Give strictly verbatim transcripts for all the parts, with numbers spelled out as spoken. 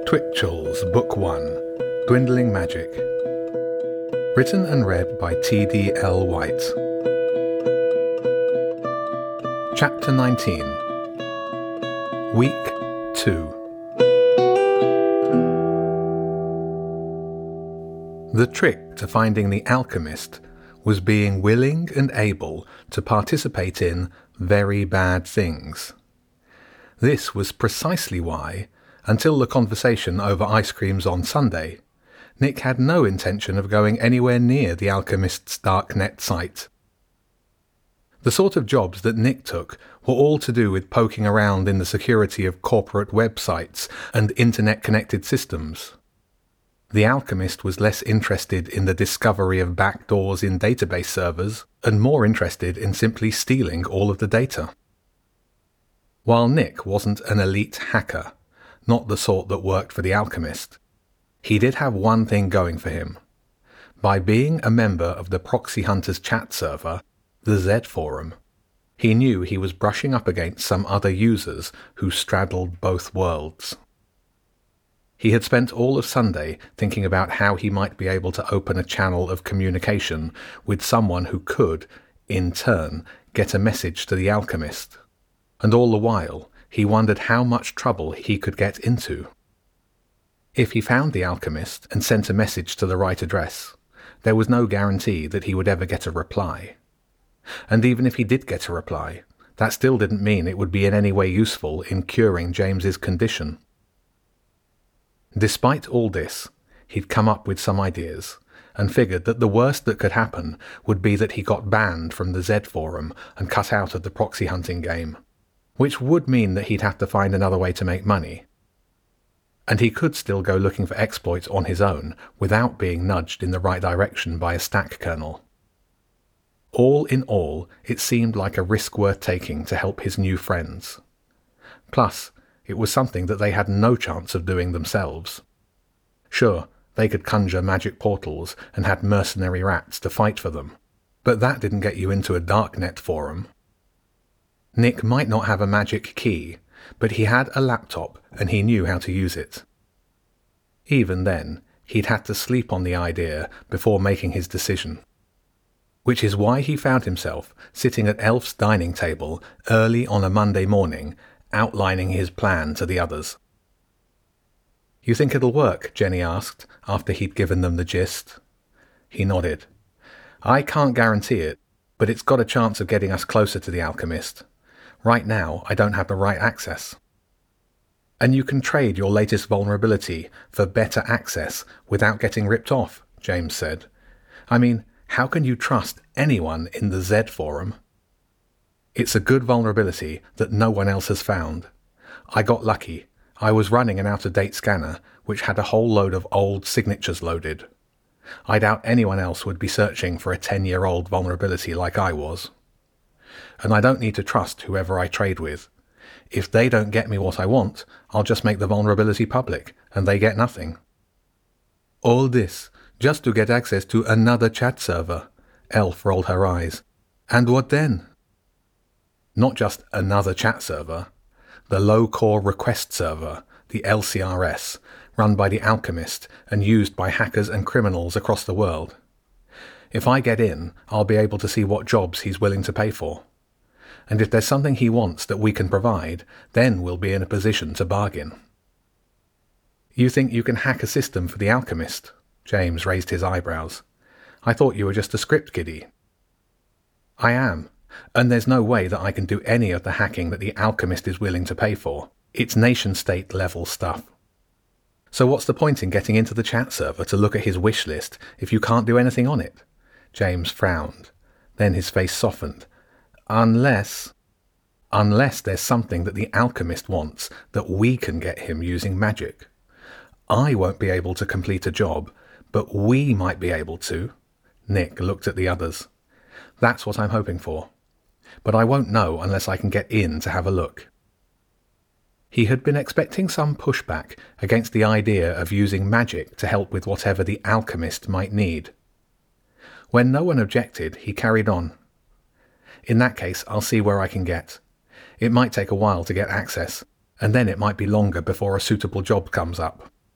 Twitchell's Book one, Dwindling Magic. Written and read by T D L White. Chapter nineteen. Week two. The trick to finding the alchemist was being willing and able to participate in very bad things. This was precisely why, until the conversation over ice creams on Sunday, Nick had no intention of going anywhere near the alchemist's darknet site. The sort of jobs that Nick took were all to do with poking around in the security of corporate websites and internet-connected systems. The alchemist was less interested in the discovery of backdoors in database servers and more interested in simply stealing all of the data. While Nick wasn't an elite hacker, not the sort that worked for the alchemist, he did have one thing going for him. By being a member of the Proxy Hunters chat server, the Z Forum, he knew he was brushing up against some other users who straddled both worlds. He had spent all of Sunday thinking about how he might be able to open a channel of communication with someone who could, in turn, get a message to the alchemist. And all the while, he wondered how much trouble he could get into. If he found the alchemist and sent a message to the right address, there was no guarantee that he would ever get a reply. And even if he did get a reply, that still didn't mean it would be in any way useful in curing James's condition. Despite all this, he'd come up with some ideas, and figured that the worst that could happen would be that he got banned from the Z Forum and cut out of the proxy hunting game, which would mean that he'd have to find another way to make money. And he could still go looking for exploits on his own without being nudged in the right direction by a stack kernel. All in all, it seemed like a risk worth taking to help his new friends. Plus, it was something that they had no chance of doing themselves. Sure, they could conjure magic portals and had mercenary rats to fight for them, but that didn't get you into a darknet forum. Nick might not have a magic key, but he had a laptop and he knew how to use it. Even then, he'd had to sleep on the idea before making his decision. Which is why he found himself sitting at Elf's dining table early on a Monday morning, outlining his plan to the others. "You think it'll work?" Jenny asked, after he'd given them the gist. He nodded. "I can't guarantee it, but it's got a chance of getting us closer to the alchemist. Right now, I don't have the right access." "And you can trade your latest vulnerability for better access without getting ripped off," James said. "I mean, how can you trust anyone in the Z Forum? It's a good vulnerability that no one else has found. I got lucky. I was running an out-of-date scanner which had a whole load of old signatures loaded. I doubt anyone else would be searching for a ten-year-old vulnerability like I was. And I don't need to trust whoever I trade with. If they don't get me what I want, I'll just make the vulnerability public, and they get nothing." "All this, just to get access to another chat server." Elf rolled her eyes. "And what then?" "Not just another chat server. The low-core request server, the L C R S, run by the alchemist and used by hackers and criminals across the world. If I get in, I'll be able to see what jobs he's willing to pay for. And if there's something he wants that we can provide, then we'll be in a position to bargain." "You think you can hack a system for the alchemist?" James raised his eyebrows. "I thought you were just a script kiddie." "I am, and there's no way that I can do any of the hacking that the alchemist is willing to pay for. It's nation-state level stuff." "So what's the point in getting into the chat server to look at his wish list if you can't do anything on it?" James frowned. Then his face softened. Unless... Unless there's something that the alchemist wants that we can get him using magic. I won't be able to complete a job, but we might be able to. Nick looked at the others. "That's what I'm hoping for. But I won't know unless I can get in to have a look." He had been expecting some pushback against the idea of using magic to help with whatever the alchemist might need. When no one objected, he carried on. "In that case, I'll see where I can get. It might take a while to get access, and then it might be longer before a suitable job comes up.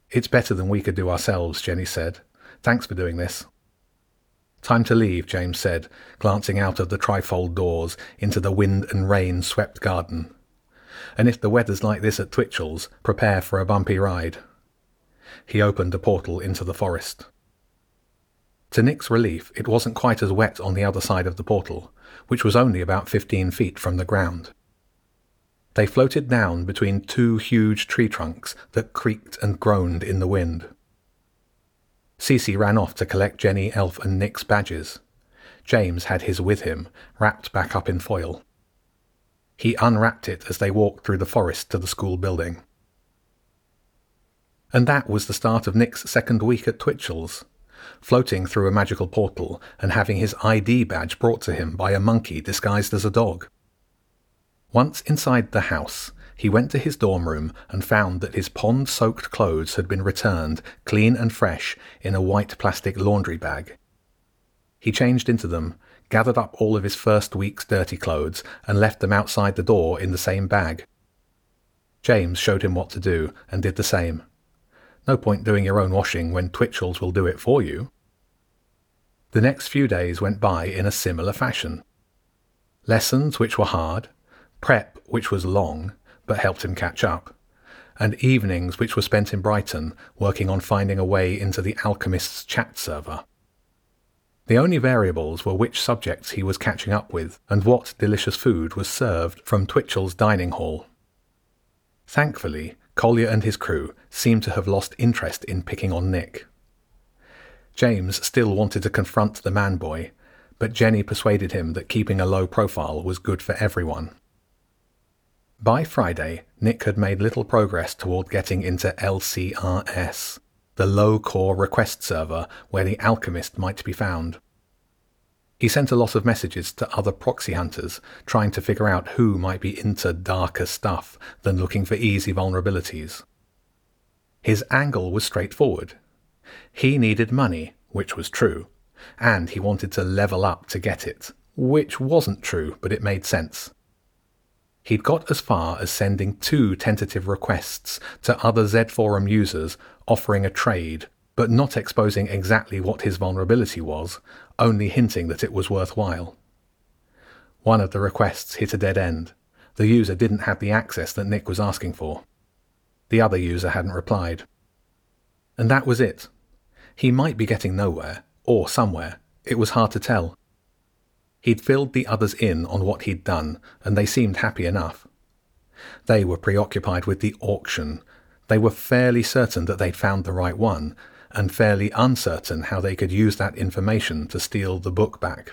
"It's better than we could do ourselves," Jenny said. "Thanks for doing this." "Time to leave," James said, glancing out of the trifold doors into the wind and rain swept garden. "And if the weather's like this at Twitchell's, prepare for a bumpy ride." He opened a portal into the forest. To Nick's relief, it wasn't quite as wet on the other side of the portal, which was only about fifteen feet from the ground. They floated down between two huge tree trunks that creaked and groaned in the wind. Cece ran off to collect Jenny, Elf and Nick's badges. James had his with him, wrapped back up in foil. He unwrapped it as they walked through the forest to the school building. And that was the start of Nick's second week at Twitchell's, floating through a magical portal and having his I D badge brought to him by a monkey disguised as a dog. Once inside the house, he went to his dorm room and found that his pond-soaked clothes had been returned, clean and fresh, in a white plastic laundry bag. He changed into them, gathered up all of his first week's dirty clothes, and left them outside the door in the same bag. James showed him what to do, and did the same. No point doing your own washing when Twitchell's will do it for you. The next few days went by in a similar fashion. Lessons which were hard, prep which was long, but helped him catch up, and evenings which were spent in Brighton working on finding a way into the Alchemist's chat server. The only variables were which subjects he was catching up with and what delicious food was served from Twitchell's dining hall. Thankfully, Collier and his crew seemed to have lost interest in picking on Nick. James still wanted to confront the man-boy, but Jenny persuaded him that keeping a low profile was good for everyone. By Friday, Nick had made little progress toward getting into L C R S, the low-core request server where the Alchemist might be found. He sent a lot of messages to other proxy hunters, trying to figure out who might be into darker stuff than looking for easy vulnerabilities. His angle was straightforward. He needed money, which was true, and he wanted to level up to get it, which wasn't true, but it made sense. He'd got as far as sending two tentative requests to other Z Forum users offering a trade, but not exposing exactly what his vulnerability was, only hinting that it was worthwhile. One of the requests hit a dead end. The user didn't have the access that Nick was asking for. The other user hadn't replied. And that was it. He might be getting nowhere, or somewhere. It was hard to tell. He'd filled the others in on what he'd done, and they seemed happy enough. They were preoccupied with the auction. They were fairly certain that they'd found the right one, and fairly uncertain how they could use that information to steal the book back.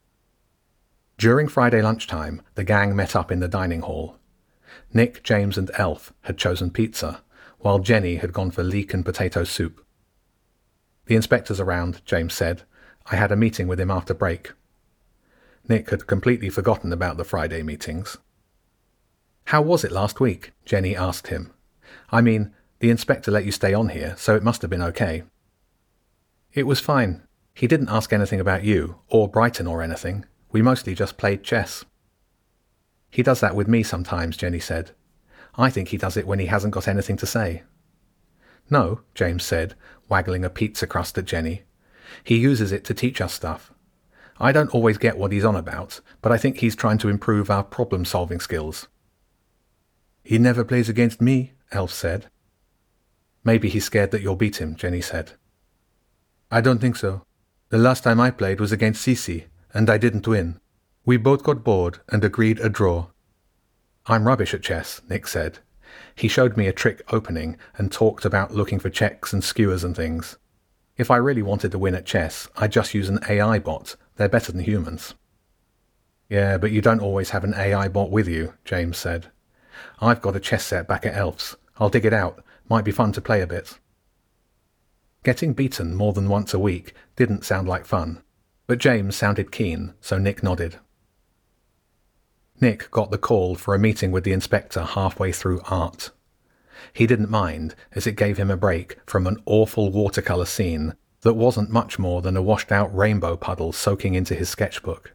During Friday lunchtime, the gang met up in the dining hall. Nick, James and Elf had chosen pizza, while Jenny had gone for leek and potato soup. "The inspector's around," James said. "I had a meeting with him after break." Nick had completely forgotten about the Friday meetings. "How was it last week?" Jenny asked him. "I mean, the inspector let you stay on here, so it must have been okay." "It was fine. He didn't ask anything about you, or Brighton or anything. We mostly just played chess." "He does that with me sometimes," Jenny said. "I think he does it when he hasn't got anything to say." "No," James said, waggling a pizza crust at Jenny. "He uses it to teach us stuff. I don't always get what he's on about, but I think he's trying to improve our problem-solving skills." "He never plays against me," Elf said. "Maybe he's scared that you'll beat him," Jenny said. "I don't think so. The last time I played was against Cece, and I didn't win. We both got bored and agreed a draw." "I'm rubbish at chess," Nick said. "He showed me a trick opening and talked about looking for checks and skewers and things. If I really wanted to win at chess, I'd just use an A I bot. They're better than humans." "Yeah, but you don't always have an A I bot with you," James said. "I've got a chess set back at Elf's. I'll dig it out. Might be fun to play a bit." Getting beaten more than once a week didn't sound like fun, but James sounded keen, so Nick nodded. Nick got the call for a meeting with the inspector halfway through art. He didn't mind, as it gave him a break from an awful watercolour scene that wasn't much more than a washed-out rainbow puddle soaking into his sketchbook.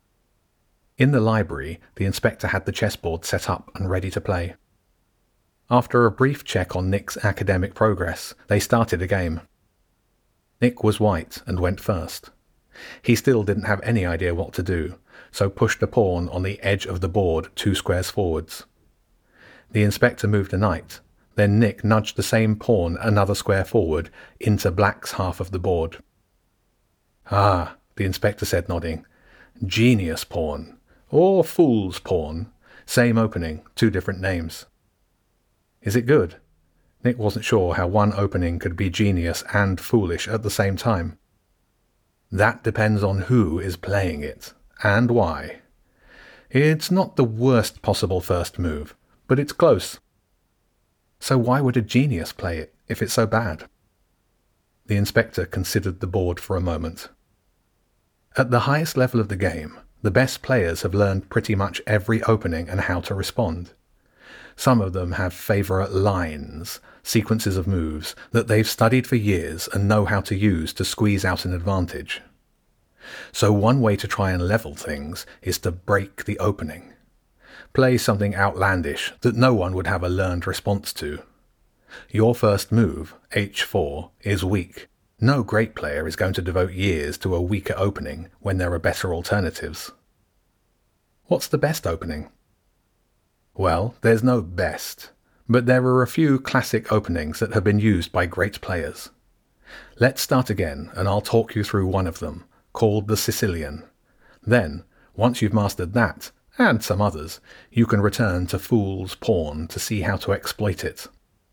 In the library, the inspector had the chessboard set up and ready to play. After a brief check on Nick's academic progress, they started a game. Nick was white and went first. He still didn't have any idea what to do, so pushed a pawn on the edge of the board two squares forwards. The inspector moved a knight, then Nick nudged the same pawn another square forward into black's half of the board. "Ah," the inspector said, nodding. "Genius pawn, or fool's pawn. Same opening, two different names." "Is it good?" Nick wasn't sure how one opening could be genius and foolish at the same time. "That depends on who is playing it, and why. It's not the worst possible first move, but it's close." "So why would a genius play it, if it's so bad?" The inspector considered the board for a moment. "At the highest level of the game, the best players have learned pretty much every opening and how to respond. Some of them have favourite lines, sequences of moves, that they've studied for years and know how to use to squeeze out an advantage. So one way to try and level things is to break the opening. Play something outlandish that no one would have a learned response to. Your first move, h four, is weak. No great player is going to devote years to a weaker opening when there are better alternatives." "What's the best opening?" "Well, there's no best, but there are a few classic openings that have been used by great players. Let's start again, and I'll talk you through one of them, called the Sicilian. Then, once you've mastered that, and some others, you can return to Fool's Pawn to see how to exploit it."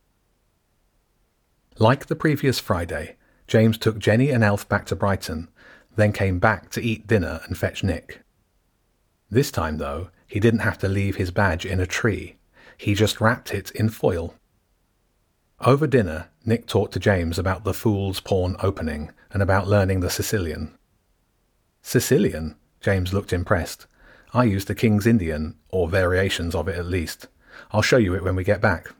Like the previous Friday, James took Jenny and Elf back to Brighton, then came back to eat dinner and fetch Nick. This time, though, he didn't have to leave his badge in a tree. He just wrapped it in foil. Over dinner, Nick talked to James about the Fool's Pawn opening and about learning the Sicilian. "Sicilian?" James looked impressed. "I use the King's Indian, or variations of it at least. I'll show you it when we get back."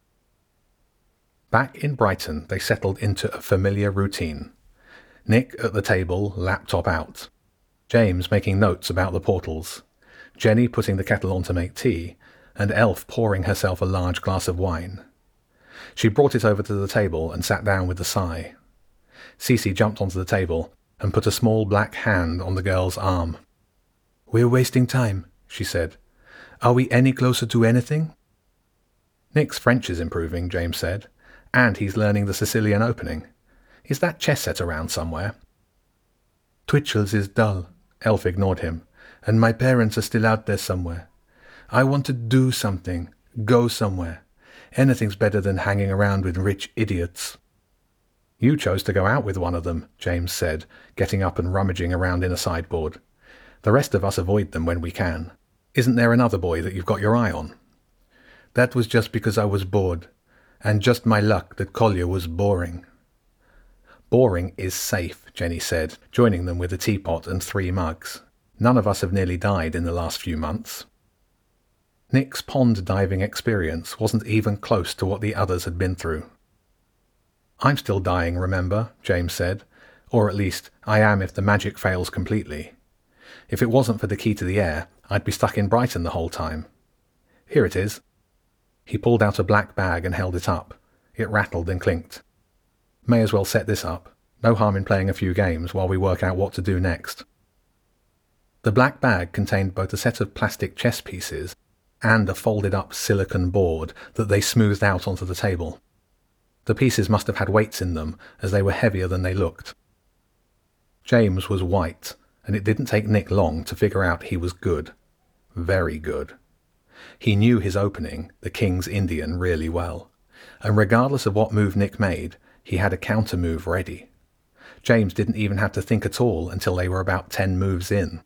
Back in Brighton, they settled into a familiar routine. Nick at the table, laptop out. James making notes about the portals. Jenny putting the kettle on to make tea, and Elf pouring herself a large glass of wine. She brought it over to the table and sat down with a sigh. Cece jumped onto the table and put a small black hand on the girl's arm. "We're wasting time," she said. "Are we any closer to anything?" "Nick's French is improving," James said, "and he's learning the Sicilian opening. Is that chess set around somewhere?" "Twitchell's is dull," Elf ignored him, "and my parents are still out there somewhere. I want to do something, go somewhere. Anything's better than hanging around with rich idiots." "You chose to go out with one of them," James said, getting up and rummaging around in a sideboard. "The rest of us avoid them when we can. Isn't there another boy that you've got your eye on?" "That was just because I was bored, and just my luck that Collier was boring." "Boring is safe," Jenny said, joining them with a teapot and three mugs. "None of us have nearly died in the last few months." Nick's pond diving experience wasn't even close to what the others had been through. "I'm still dying, remember," James said. "Or at least, I am if the magic fails completely. If it wasn't for the key to the air, I'd be stuck in Brighton the whole time. Here it is." He pulled out a black bag and held it up. It rattled and clinked. "May as well set this up. No harm in playing a few games while we work out what to do next." The black bag contained both a set of plastic chess pieces and a folded-up silicon board that they smoothed out onto the table. The pieces must have had weights in them, as they were heavier than they looked. James was white, and it didn't take Nick long to figure out he was good. Very good. He knew his opening, the King's Indian, really well, and regardless of what move Nick made, he had a counter-move ready. James didn't even have to think at all until they were about ten moves in.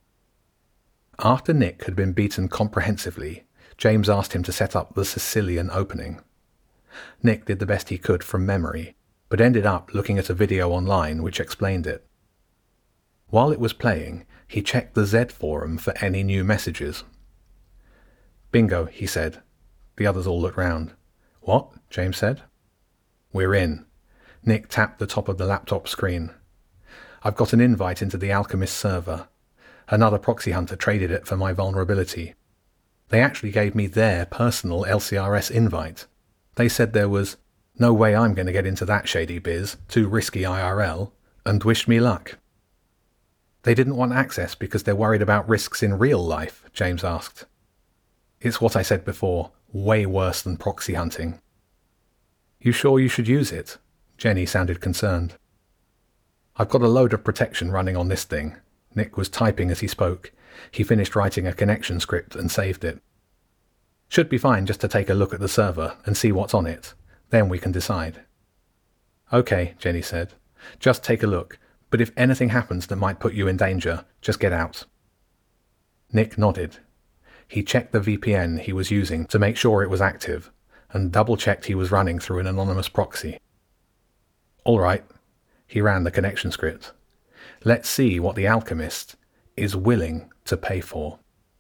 After Nick had been beaten comprehensively, James asked him to set up the Sicilian opening. Nick did the best he could from memory, but ended up looking at a video online which explained it. While it was playing, he checked the Z forum for any new messages. "Bingo," he said. The others all looked round. "What?" James said. "We're in." Nick tapped the top of the laptop screen. "I've got an invite into the Alchemist server. Another proxy hunter traded it for my vulnerability. They actually gave me their personal L C R S invite. They said there was no way I'm going to get into that shady biz, too risky I R L, and wished me luck. They didn't want access because they're worried about risks in real life, James asked. It's what I said before, way worse than proxy hunting. You sure you should use it? Jenny sounded concerned. I've got a load of protection running on this thing. Nick was typing as he spoke. He finished writing a connection script and saved it. Should be fine just to take a look at the server and see what's on it. Then we can decide. Okay, Jenny said. Just take a look, but if anything happens that might put you in danger, just get out. Nick nodded. He checked the V P N he was using to make sure it was active, and double-checked he was running through an anonymous proxy. All right, he ran the connection script. Let's see what the alchemist is willing to pay for.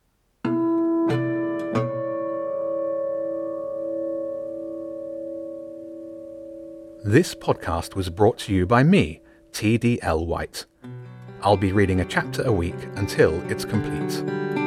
This podcast was brought to you by me, T D L White. I'll be reading a chapter a week until it's complete.